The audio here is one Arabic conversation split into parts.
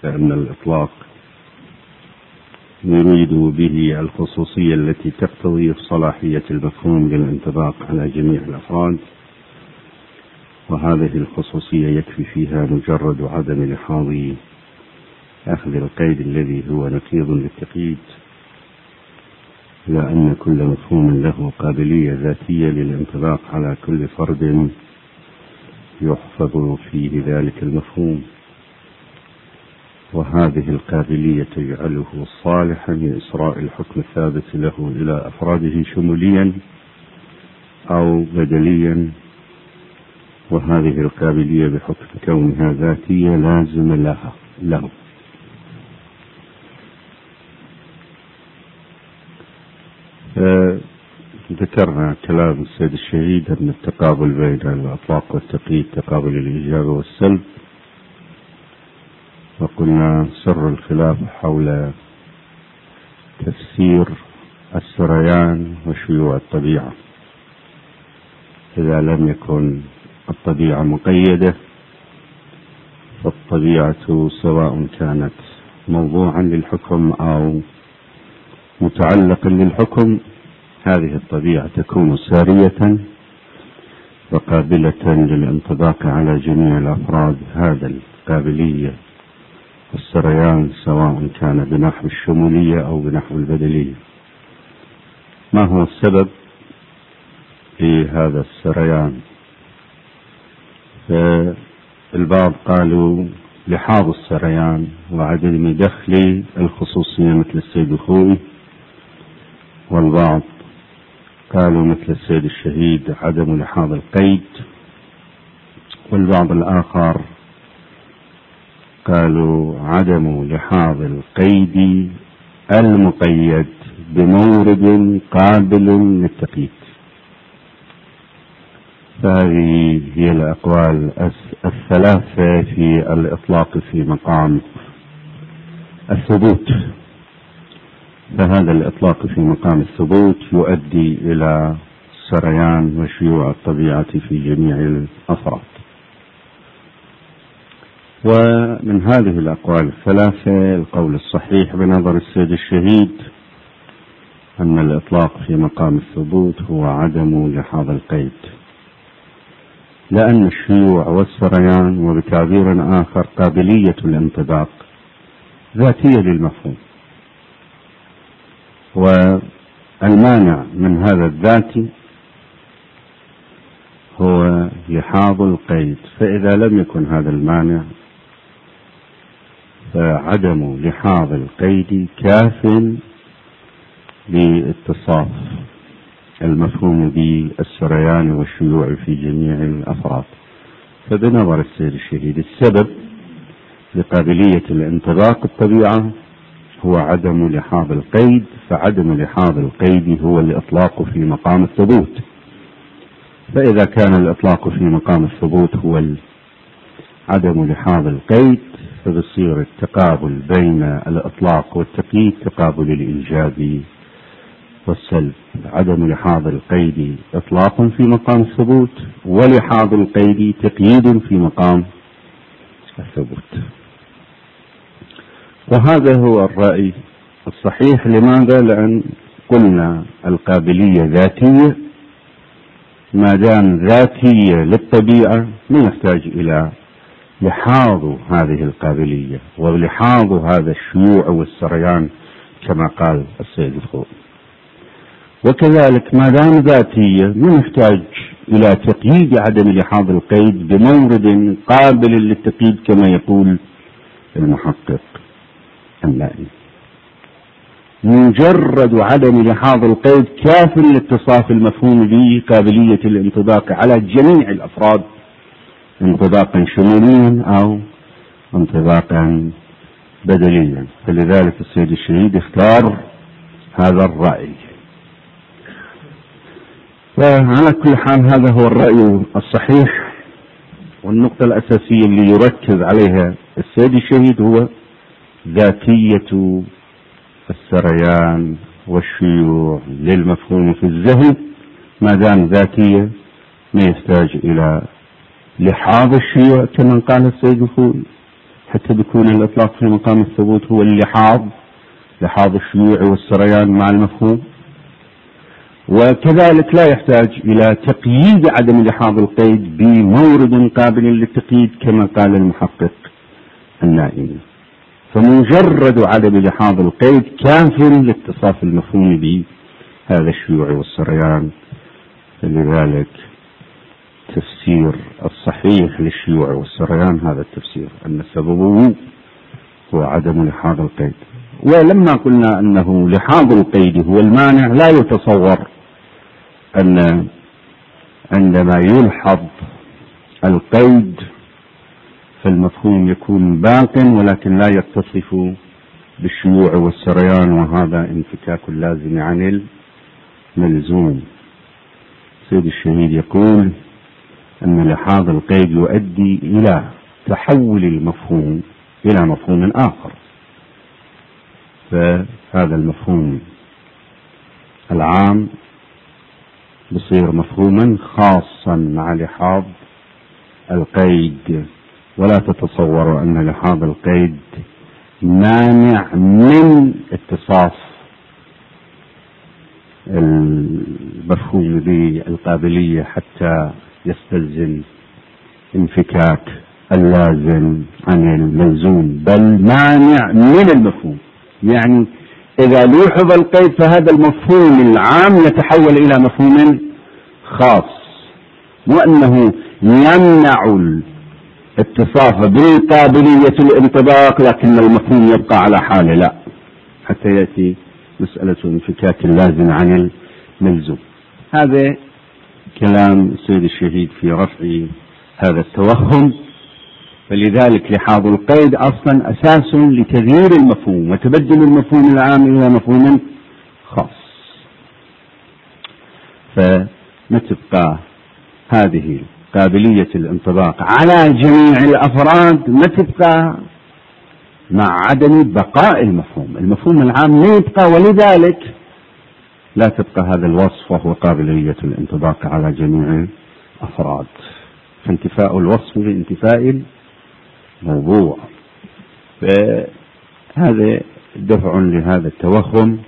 فإن الإطلاق يريد به الخصوصية التي تقتضي صلاحية المفهوم للانطباق على جميع الأفراد، وهذه الخصوصية يكفي فيها مجرد عدم لحاظ أخذ القيد الذي هو نقيض للتقييد، لأن كل مفهوم له قابلية ذاتية للانطباق على كل فرد يحفظ فيه ذلك المفهوم، وهذه القابلية تجعله صالحا لإسراء الحكم الثابت له إلى أفراده شموليا أو بدليا، وهذه القابلية بحكم كونها ذاتية لازم له. ذكرنا كلام السيد الشهيد أن التقابل بين الإطلاق والتقييد تقابل الإيجاب والسلب، وقلنا سر الخلاف حول تفسير السريان وشيوع الطبيعة. إذا لم يكن الطبيعة مقيدة فالطبيعة سواء كانت موضوعا للحكم أو متعلقا للحكم، هذه الطبيعة تكون سارية وقابلة للانطباق على جميع الأفراد. هذا القابلية السريان سواء كان بنحو الشمولية أو بنحو البدلية. ما هو السبب في هذا السريان؟ البعض قالوا لحاظ السريان وعدم دخل الخصوصية مثل السيد الخوئي، والبعض قالوا مثل السيد الشهيد عدم لحاظ القيد، والبعض الآخر قالوا عدم لحاظ القيد المقيد بمورد قابل للتقييد. فهذه هي الأقوال الثلاثة في الإطلاق في مقام الثبوت. فهذا الإطلاق في مقام الثبوت يؤدي إلى سريان وشيوع الطبيعة في جميع الأفراد. ومن هذه الأقوال الثلاثة القول الصحيح بنظر السيد الشهيد أن الإطلاق في مقام الثبوت هو عدم لحاظ القيد، لأن الشيوع والسريان وبتعبير آخر قابلية الانطباق ذاتية للمفهوم، والمانع من هذا الذات هو لحاظ القيد. فإذا لم يكن هذا المانع فعدم لحاظ القيد كاف لاتصاف المفهوم بالسريان والشيوع في جميع الأفراد. فبنظر السيد الشهيد السبب لقابلية الانطباق الطبيعة هو عدم لحاظ القيد، فعدم لحاظ القيد هو الإطلاق في مقام الثبوت. فإذا كان الإطلاق في مقام الثبوت هو عدم لحاظ القيد، فبصير التقابل بين الإطلاق والتقييد تقابل الإيجاب والسلب. عدم لحاظ القيد إطلاق في مقام الثبوت، ولحاظ القيد تقييد في مقام الثبوت. وهذا هو الرأي الصحيح. لماذا؟ لأن قلنا القابلية ذاتية، ما دام ذاتية للطبيعة ما يحتاج إلى لحاظ هذه القابلية ولحاظ هذا الشيوع والسريان كما قال السيد الخوئي. وكذلك ما دام ذاتية ما يحتاج إلى تقييد عدم لحاظ القيد بمورد قابل للتقييد كما يقول المحقق اللائي. مجرد عدم لحاظ القيد كاف لاتصاف المفهوم به قابلية الانطباق على جميع الأفراد انطباقا شموليا أو انطباقا بدليا. فلذلك السيد الشهيد اختار هذا الرأي. وعلى كل حال هذا هو الرأي الصحيح، والنقطة الأساسية اللي يركز عليها السيد الشهيد هو ذاتية السريان والشيوع للمفهوم في الذهن. ما دام ذاتية ما يحتاج إلى لحاظ الشيوع كما قال السيد الخوئي، حتى بيكون الإطلاق في مقام الثبوت هو لحاظ الشيوع والسريان مع المفهوم. وكذلك لا يحتاج إلى تقييد عدم لحاظ القيد بمورد قابل للتقييد كما قال المحقق النائمي، فمجرد عدم لحاظ القيد كاف لاتصاف المفهوم بهذا الشيوع والسريان. فلذلك التفسير الصحيح للشيوع والسريان هذا التفسير، أن سببه هو عدم لحاظ القيد. ولما قلنا أنه لحاظ القيد هو المانع، لا يتصور أن عندما يلحظ القيد فالمفهوم يكون باق ولكن لا يتصف بالشيوع والسريان، وهذا انفكاك لازم عن الملزوم. سيد الشهيد يقول أن لحاظ القيد يؤدي إلى تحول المفهوم إلى مفهوم آخر، فهذا المفهوم العام بصير مفهوما خاصا مع لحاظ القيد. ولا تتصور أن لحاظ القيد مانع من اتصاف المفهوم بالقابلية حتى يستلزم انفكاك اللازم عن الملزوم، بل مانع من المفهوم. يعني إذا لوحظ القيد فهذا المفهوم العام يتحول إلى مفهوم خاص، وأنه يمنع الاتصاف بالقابلية الانطباق لكن المفهوم يبقى على حاله، لا، حتى يأتي مسألة انفكاك اللازم عن الملزوم. هذا كلام السيد الشهيد في رفع هذا التوهم. فلذلك لحاظ القيد أصلا أساس لتغيير المفهوم وتبدل المفهوم العام إلى مفهوم خاص. فنتبقى هذه قابلية الانطباق على جميع الأفراد، ما تبقى مع عدم بقاء المفهوم العام ما يبقى، ولذلك لا تبقى هذا الوصف وهو قابلية الانطباق على جميع الأفراد، فانتفاء الوصف بانتفاء الموضوع. فهذا دفع لهذا التوهم.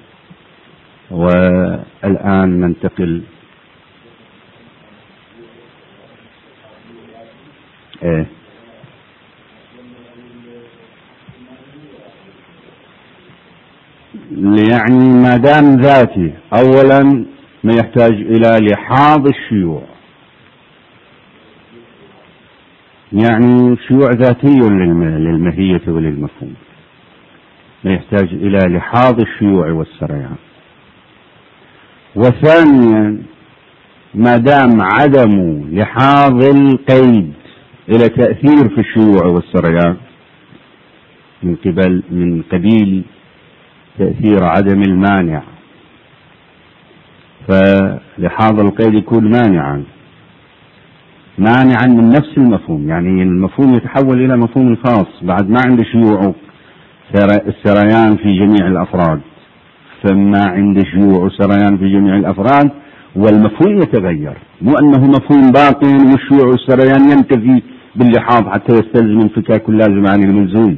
والآن ننتقل يعني ما دام ذاتي أولا ما يحتاج إلى لحاظ الشيوع، يعني شيوع ذاتي للماهية وللمفهوم، ما يحتاج إلى لحاظ الشيوع والسريان. وثانيا ما دام عدم لحاظ القيد إلى تأثير في الشيوع والسريان من قبيل تأثير عدم المانع، فلحاظ القيد يكون مانعا من نفس المفهوم، يعني المفهوم يتحول إلى مفهوم خاص بعد ما عنده شيوع السريان في جميع الأفراد، فما عنده شيوع وسريان في جميع الأفراد والمفهوم يتغير، مو أنه مفهوم باق والشيوع والسريان ينتفي باللحاظ حتى يستلزم انفكاك اللازم عن الملزوم.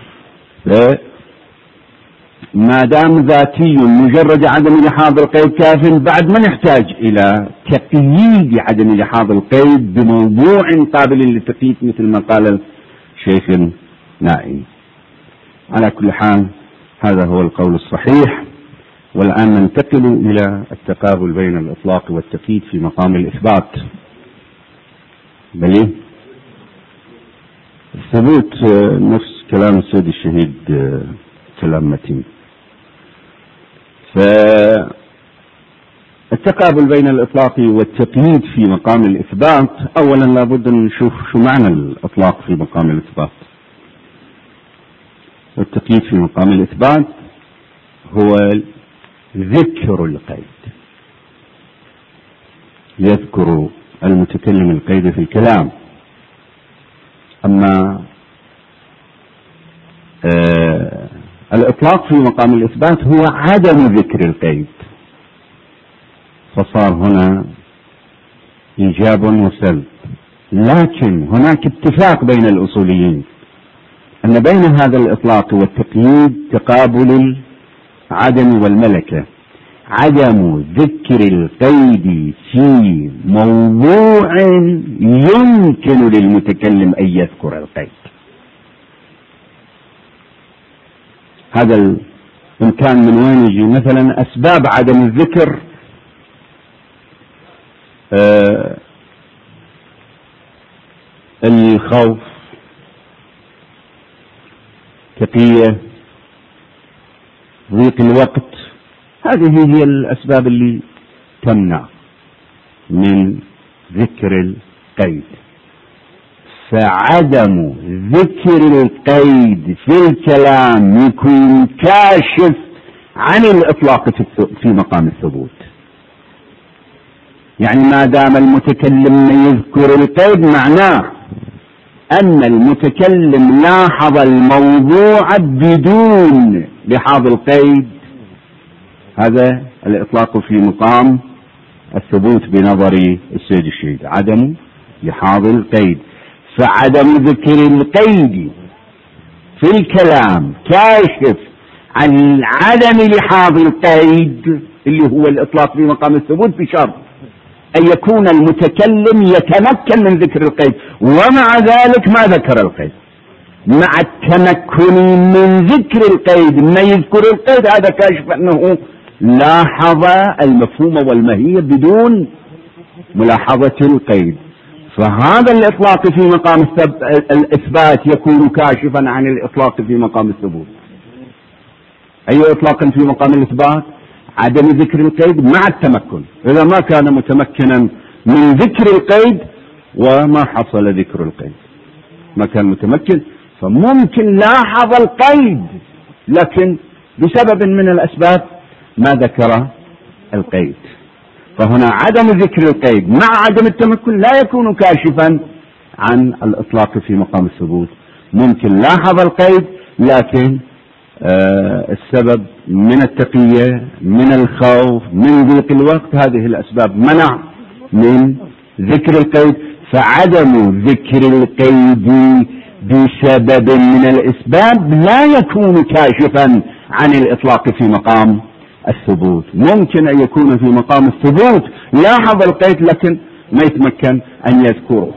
ما دام ذاتي مجرد عدم لحاظ القيد كاف، بعد ما نحتاج إلى تقييد عدم لحاظ القيد بموضوع قابل للتقييد مثل ما قال الشيخ نائم. على كل حال هذا هو القول الصحيح. والآن ننتقل إلى التقابل بين الإطلاق والتقييد في مقام الإثبات. بل الثبوت نفس كلام السيد الشهيد كلام متين. فالتقابل بين الإطلاق والتقييد في مقام الإثبات، أولا لابد أن نشوف شو معنى الإطلاق في مقام الإثبات. والتقييد في مقام الإثبات هو ذكر القيد، يذكر المتكلم القيد في الكلام. أما الإطلاق في مقام الإثبات هو عدم ذكر القيد، فصار هنا إيجاب وسلب. لكن هناك اتفاق بين الأصوليين أن بين هذا الإطلاق والتقييد تقابل العدم والملكة. عدم ذكر القيد في موضوع يمكن للمتكلم أن يذكر القيد، هذا الإمكان من وين يجي؟ مثلا أسباب عدم الذكر الخوف، تقية، ضيق الوقت، هذه هي الأسباب اللي تمنع من ذكر القيد. فعدم ذكر القيد في الكلام يكون كاشف عن الإطلاق في مقام الثبوت. يعني ما دام المتكلم يذكر القيد معناه أن المتكلم لاحظ الموضوع بدون لحاظ القيد، هذا الإطلاق في مقام الثبوت بنظر السيد الشهيد، عدم لحاظ القيد. فعدم ذكر القيد في الكلام كاشف عن عدم لحاظ القيد اللي هو الإطلاق في مقام الثبوت، بشرط أن يكون المتكلم يتمكن من ذكر القيد، ومع ذلك ما ذكر القيد. مع التمكن من ذكر القيد ما يذكر القيد، هذا كاشف أنه لاحظ المفهوم والماهية بدون ملاحظة القيد. فهذا الإطلاق في مقام الإثبات يكون كاشفا عن الإطلاق في مقام الثبوت. أي إطلاق في مقام الإثبات؟ عدم ذكر القيد مع التمكن. إذا ما كان متمكنا من ذكر القيد وما حصل ذكر القيد، ما كان متمكن، فممكن لاحظ القيد لكن بسبب من الأسباب ما ذكر القيد. فهنا عدم ذكر القيد مع عدم التمكن لا يكون كاشفا عن الإطلاق في مقام الثبوت. ممكن لاحظ القيد لكن السبب من التقية، من الخوف، من ضيق الوقت، هذه الأسباب منع من ذكر القيد. فعدم ذكر القيد بسبب من الأسباب لا يكون كاشفا عن الإطلاق في مقام الثبوت. ممكن أن يكون في مقام الثبوت لاحظ القيد لكن ما يتمكن أن يذكره.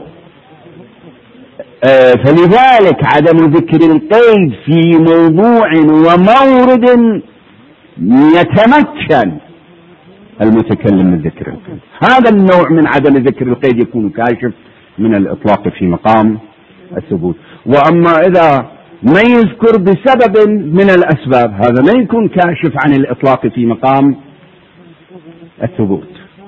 فلذلك عدم ذكر القيد في موضوع ومورد يتمكن المتكلم من ذكر القيد، هذا النوع من عدم ذكر القيد يكون كاشف من الإطلاق في مقام الثبوت. وأما إذا ما يذكر بسبب من الأسباب، هذا ما يكون كاشف عن الإطلاق في مقام الثبوت.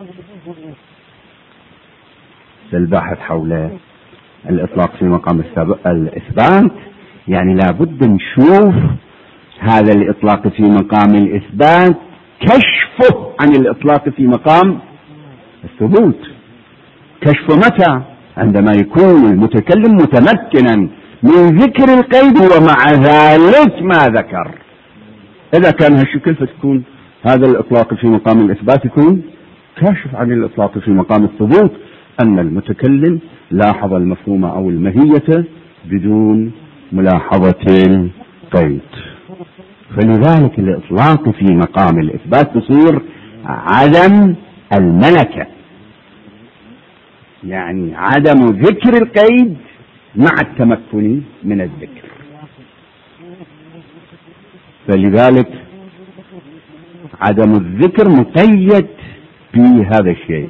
الباحث حول الإطلاق في مقام الإثبات يعني لابد نشوف هذا الإطلاق في مقام الإثبات كشفه عن الإطلاق في مقام الثبوت. كشفه متى؟ عندما يكون المتكلم متمكنا من ذكر القيد ومع ذلك ما ذكر. إذا كان هالشكل فتكون هذا الإطلاق في مقام الإثبات يكون كاشف عن الإطلاق في مقام الثبوت، أن المتكلم لاحظ المفهوم أو الماهية بدون ملاحظة القيد. فلذلك الإطلاق في مقام الإثبات تصير عدم الملكة، يعني عدم ذكر القيد مع التمكن من الذكر. فلذلك عدم الذكر مقيد بهذا الشيء،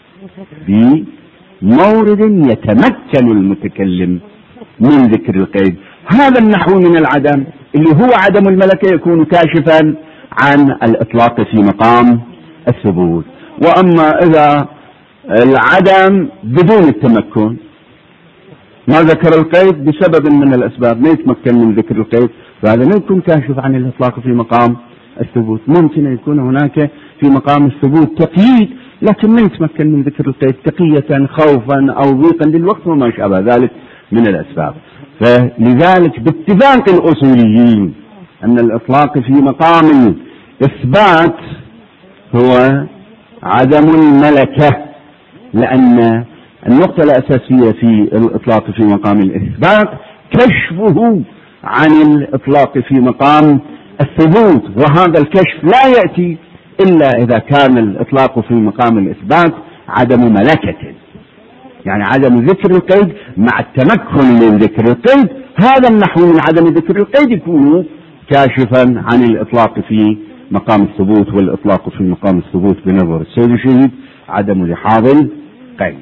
بمورد يتمكن المتكلم من ذكر القيد. هذا النحو من العدم اللي هو عدم الملكة يكون كاشفا عن الإطلاق في مقام الثبوت. وأما إذا العدم بدون التمكن ما ذكر القيد بسبب من الأسباب ما يتمكن من ذكر القيد، فهذا ما يكون كاشف عن الإطلاق في مقام الثبوت. ممكن أن يكون هناك في مقام الثبوت تقييد لكن ما يتمكن من ذكر القيد، تقية، خوفا أو ضيقا للوقت وما شابه ذلك من الأسباب. فلذلك باتفاق الأصوليين أن الإطلاق في مقام الإثبات هو عدم الملكة، لأن النقطة الأساسية في الإطلاق في مقام الإثبات كشفه عن الإطلاق في مقام الثبوت، وهذا الكشف لا يأتي إلا إذا كان الإطلاق في مقام الإثبات عدم ملكة، يعني عدم ذكر القيد مع التمكن من ذكر القيد. هذا النحو من عدم ذكر القيد يكون كاشفا عن الإطلاق في مقام الثبوت، والإطلاق في مقام الثبوت بنظر السيد الشهيد عدم لحاظ القيد.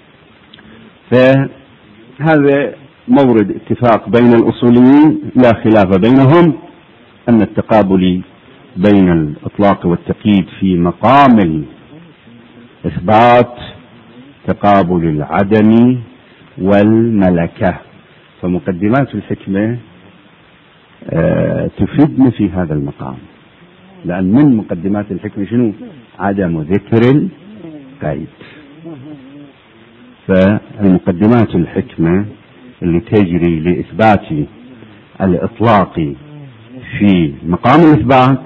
فهذا مورد اتفاق بين الأصوليين لا خلاف بينهم أن التقابل بين الإطلاق والتقييد في مقام الإثبات تقابل العدم والملكة. فمقدمات الحكمة تفيدنا في هذا المقام، لأن من مقدمات الحكمة شنو؟ عدم ذكر القيد. فالمقدمات الحكمة اللي تجري لإثبات الإطلاق في مقام الإثبات،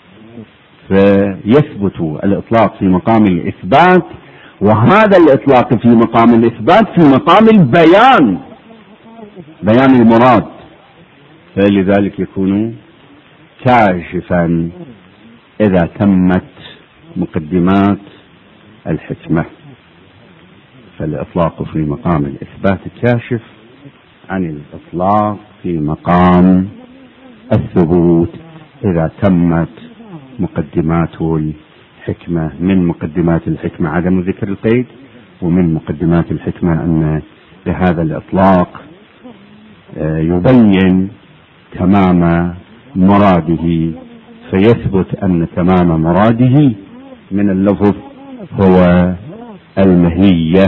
فيثبت الإطلاق في مقام الإثبات، وهذا الإطلاق في مقام الإثبات في مقام البيان، بيان المراد، فلذلك يكون كاشفا إذا تمت مقدمات الحكمة. فالإطلاق في مقام الإثبات كاشف عن الإطلاق في مقام الثبوت إذا تمت مقدمات الحكمة. من مقدمات الحكمة عدم ذكر القيد، ومن مقدمات الحكمة أن بهذا الإطلاق يبين تمام مراده، فيثبت أن تمام مراده من اللفظ هو المهية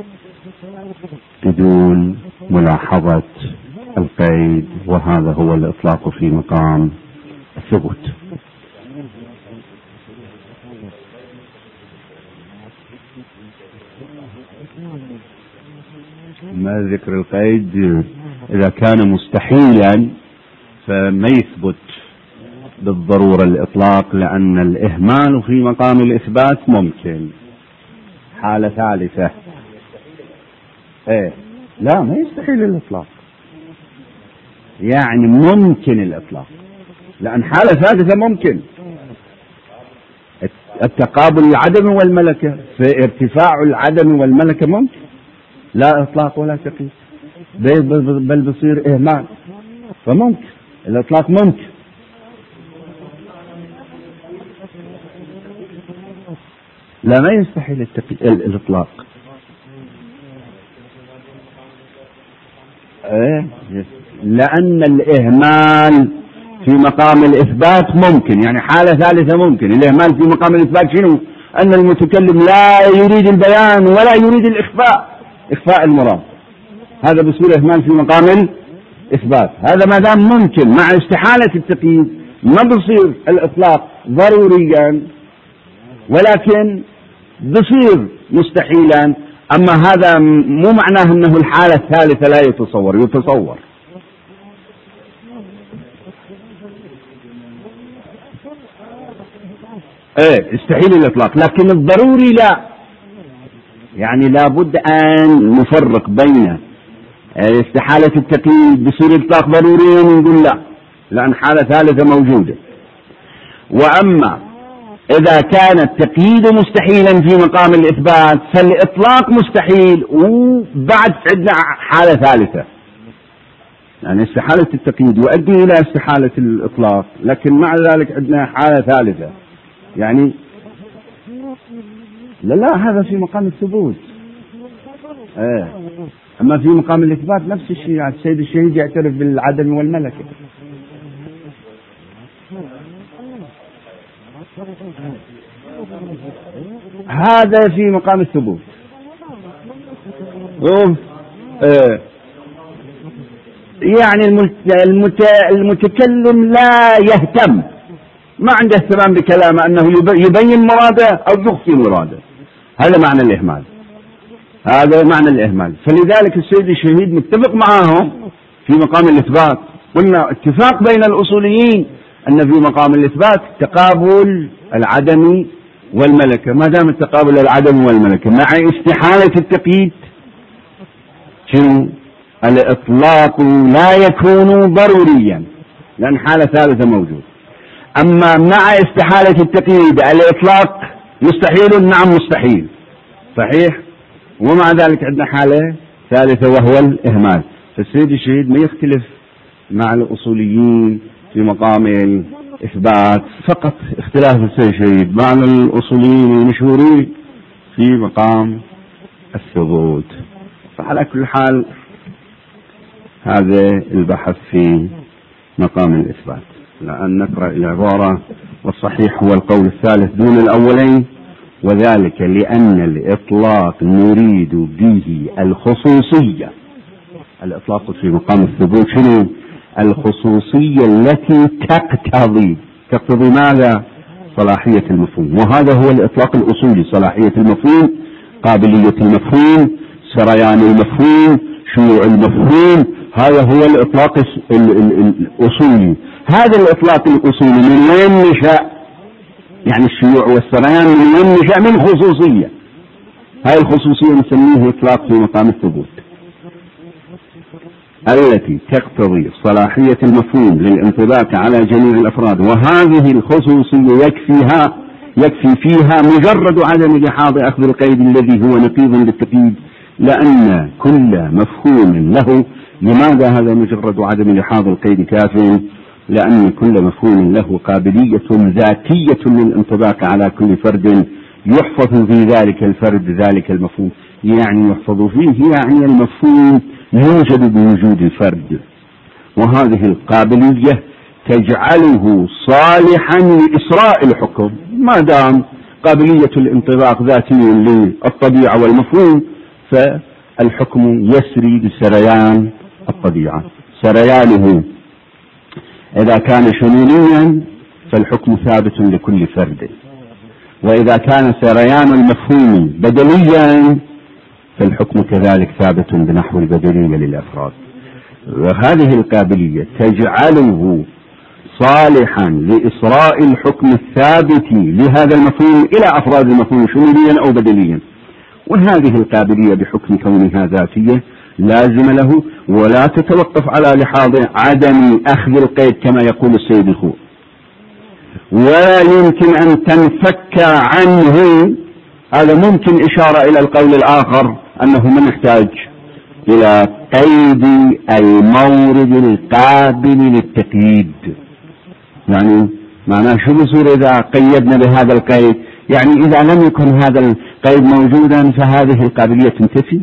بدون ملاحظة القيد، وهذا هو الإطلاق في مقام الثبوت. ما ذكر القيد إذا كان مستحيلا فما يثبت بالضرورة الإطلاق، لأن الإهمال في مقام الإثبات ممكن. حالة ثالثة لا ما يستحيل الإطلاق، يعني ممكن الإطلاق، لأن حالة ثالثة ممكن التقابل العدم والملكة، فارتفاع العدم والملكة ممكن، لا إطلاق ولا تقييد، بل بصير إهمال، فممكن الإطلاق ممكن. لا ما يستحيل الإطلاق، لأن الإهمال في مقام الإثبات ممكن، يعني حالة ثالثة ممكن. الإهمال في مقام الإثبات شنو؟ أن المتكلم لا يريد البيان ولا يريد إخفاء المراد، هذا بصير إهمال في مقام الإثبات. هذا ما دام ممكن مع استحالة التقييد ما بصير الإطلاق ضروريا، ولكن بصير مستحيلا. أما هذا مو معناه أنه الحالة الثالثة لا يتصور. استحيل الإطلاق، لكن الضروري لا، يعني لابد أن نفرق بين استحالة التقييد بصير إطلاق ضروريا ونقول لا، لأن حالة ثالثة موجودة. وأما إذا كان التقييد مستحيلا في مقام الإثبات فالإطلاق مستحيل، وبعد عندنا حالة ثالثة، يعني استحالة التقييد يؤدي إلى استحالة الإطلاق، لكن مع ذلك عندنا حالة ثالثة، يعني لا هذا في مقام الثبوت. أما في مقام الإثبات نفس الشيء، يعني السيد الشهيد يعترف بالعدم والملكة. هذا في مقام الثبوت. يعني المتكلم لا يهتم، ما عنده اهتمام بكلامه أنه يبين مراده أو يخفي مراده، هذا معنى الإهمال، هذا معنى الإهمال. فلذلك السيد الشهيد متفق معهم في مقام الإثبات. قلنا اتفاق بين الأصوليين أن في مقام الإثبات تقابل العدم والملكة. ما دام التقابل العدم والملكة مع استحالة التقييد شنو؟ الإطلاق لا يكون ضروريا لأن حالة ثالثة موجود. أما مع استحالة التقييد الإطلاق مستحيل، نعم مستحيل صحيح، ومع ذلك عندنا حالة ثالثة وهو الإهمال. فالسيد الشهيد ما يختلف مع الأصوليين في مقام الإثبات، فقط اختلاف السيد الشهيد مع الأصوليين المشهورين في مقام الثبوت. فعلى كل حال هذا البحث في مقام الإثبات. لأن نقرأ العبارة: والصحيح هو القول الثالث دون الأولين، وذلك لأن الإطلاق نريد به الخصوصية. الإطلاق في مقام الثبوت شنو؟ الخصوصية التي تقتضي ماذا؟ صلاحية المفهوم. وهذا هو الإطلاق الأصولي: صلاحية المفهوم، قابلية المفهوم، سريان المفهوم، شيوع المفهوم. هذا هو الإطلاق الأصولي. هذا الإطلاق الأصولي من وين نشأ؟ يعني الشيوع والسريان من وين نشأ؟ من خصوصية. هاي الخصوصية نسميه إطلاق في مقام الثبوت، التي تقتضي صلاحية المفهوم للانطباق على جميع الأفراد. وهذه الخصوصية يكفي فيها مجرد عدم لحاظ أخذ القيد الذي هو نقيض للتقييد، لأن كل مفهوم له. لماذا هذا مجرد عدم لحاظ القيد كاف؟ لأن كل مفهوم له قابلية ذاتية للانطباق على كل فرد يحفظ في ذلك الفرد ذلك المفهوم. يعني يحفظ فيه يعني المفهوم يوجد بوجود الفرد، وهذه القابلية تجعله صالحا لإسراء الحكم. ما دام قابلية الانطباق ذاتي للطبيعة والمفهوم، فالحكم يسري بسريان الطبيعة. سريانه إذا كان شموليا فالحكم ثابت لكل فرد، وإذا كان سريان المفهوم بدليا فالحكم كذلك ثابت بنحو البدلية للأفراد. وهذه القابلية تجعله صالحا لإسراء الحكم الثابت لهذا المفهوم إلى أفراد المفهوم شموليا أو بدليا. وهذه القابلية بحكم كونها ذاتية لازم له، ولا تتوقف على لحاظ عدم أخذ القيد كما يقول السيد الخوئي، ولا يمكن أن تنفك عنه. هذا ممكن إشارة إلى القول الآخر أنه من يحتاج إلى قيد المورد القابل للتقييد. يعني معناه شو بصير إذا قيدنا بهذا القيد؟ يعني إذا لم يكن هذا القيد موجودا فهذه القابلية تنتفي؟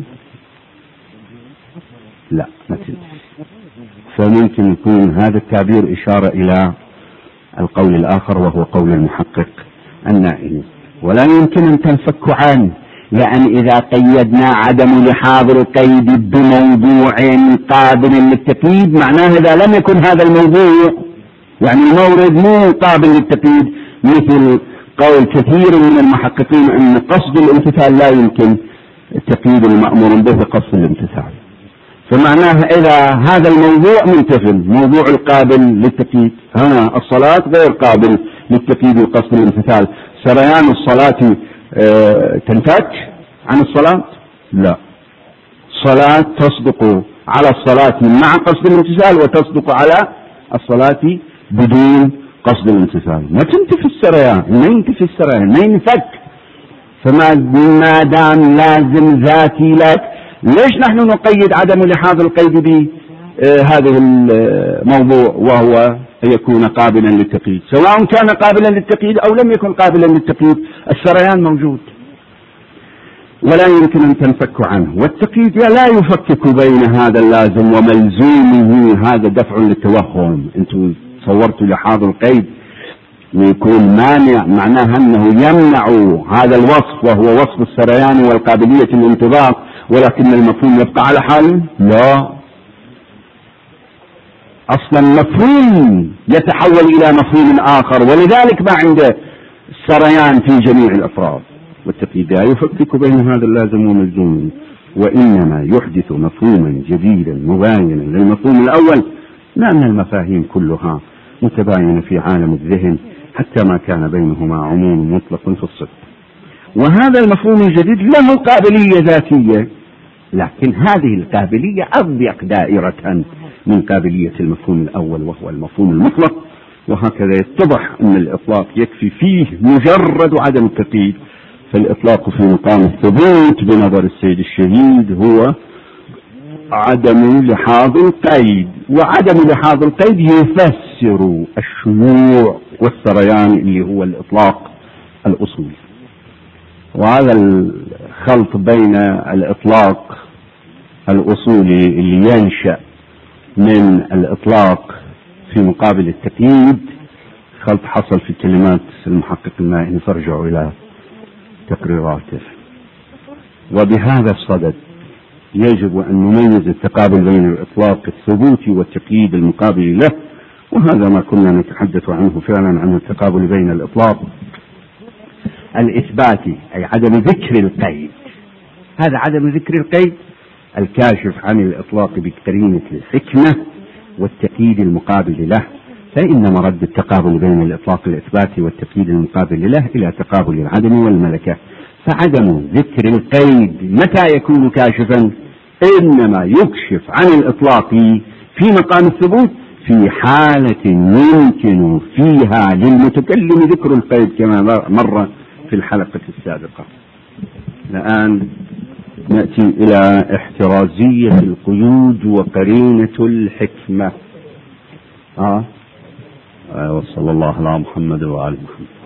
لا، ما تنتفي. فممكن يكون هذا التعبير إشارة إلى القول الآخر وهو قول المحقق النائي. ولا يمكن أن تنفك عنه، لأن إذا قيدنا عدم لحاظ القيد بموضوع قابل للتقييد معناه إذا لم يكن هذا الموضوع يعني المورد مو قابل للتقييد، مثل قول كثير من المحققين أن قصد الامتثال لا يمكن تقييد المأمور به قصد الامتثال. فمعناه إذا هذا الموضوع منتفي، موضوع القابل للتقييد، هنا الصلاة غير قابل للتقييد وقصد الامتثال. سريان الصلاة تنفك عن الصلاة؟ لا، صلاة تصدق على الصلاة مع قصد الامتثال وتصدق على الصلاة بدون قصد الامتثال. ما تنتفي السريان، ما ينتفي السريان، ما ينفك. فما دام لازم ذاتي لك، ليش نحن نقيد عدم لحاظ القيد بهذه الموضوع وهو يكون قابلا للتقييد؟ سواء كان قابلا للتقييد أو لم يكن قابلا للتقييد السريان موجود ولا يمكن أن تنفك عنه. والتقييد لا يفكك بين هذا اللازم وملزومه، هذا دفع للتوهم. انتم صورتوا لحاظ القيد ويكون مانع، معناها أنه يمنع هذا الوصف وهو وصف السريان والقابلية الانطباق، ولكن المفهوم يبقى على حاله. لا، أصلا مفهوم يتحول إلى مفهوم آخر، ولذلك ما عنده سريان في جميع الأفراد. والتقييد لا يفكك بين هذا اللازم وملزومه، وإنما يحدث مفهوما جديدا مباينا للمفهوم الأول، لأن المفاهيم كلها متباينة في عالم الذهن حتى ما كان بينهما عموم مطلق في الصدق. وهذا المفهوم الجديد له قابلية ذاتية لكن هذه القابلية أضيق دائرة من قابلية المفهوم الأول وهو المفهوم المطلق. وهكذا يتضح أن الإطلاق يكفي فيه مجرد عدم التقييد. فالإطلاق في مقام الثبوت بنظر السيد الشهيد هو عدم لحاظ القيد، وعدم لحاظ القيد يفسر الشيوع والسريان اللي هو الإطلاق الأصولي. وهذا الخلط بين الإطلاق الأصولي اللي ينشأ من الإطلاق في مقابل التقييد خلط حصل في كلمات المحقق المائني، فارجعوا إلى تقريراته. وبهذا الصدد يجب أن نميز التقابل بين الإطلاق الثبوتي والتقييد المقابل له، وهذا ما كنا نتحدث عنه فعلا، عن التقابل بين الإطلاق الإثباتي أي عدم ذكر القيد، هذا عدم ذكر القيد الكاشف عن الإطلاق بقرينة الحكمة، والتقييد المقابل له. فإن مرد التقابل بين الإطلاق الإثباتي والتقييد المقابل له إلى تقابل العدم والملكة. فعدم ذكر القيد متى يكون كاشفا؟ إنما يكشف عن الإطلاق في مقام الثبوت في حالة يمكن فيها للمتكلم ذكر القيد كما مر في الحلقة السابقة. الآن نأتي إلى احترازية القيود وقرينة الحكمة. وصلى الله على محمد وعلى محمد.